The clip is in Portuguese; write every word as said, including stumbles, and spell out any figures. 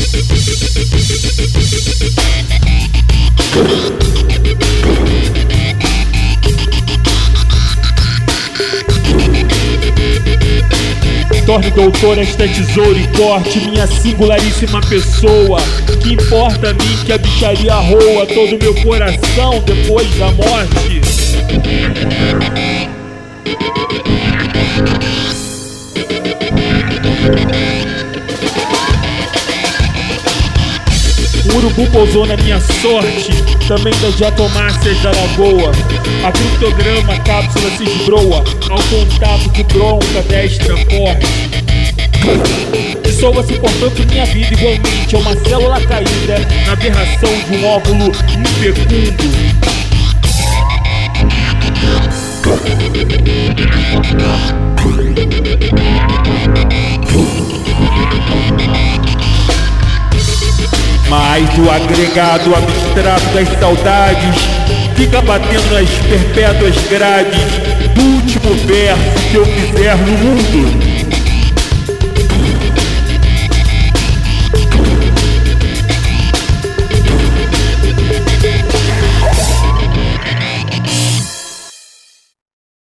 Torne doutor esta tesoura e corte minha singularíssima pessoa. Que importa a mim que a bicharia roa todo meu coração depois da morte. O urubu pousou na minha sorte, também das diatomáceas da lagoa. A criptograma cápsula se esbroa ao contato de bronca destra forte. Dissolva-se portanto minha vida igualmente a uma célula caída na aberração de um óvulo infecundo. Mas o agregado abstrato das saudades fica batendo nas perpétuas grades do último verso que eu fizer no mundo.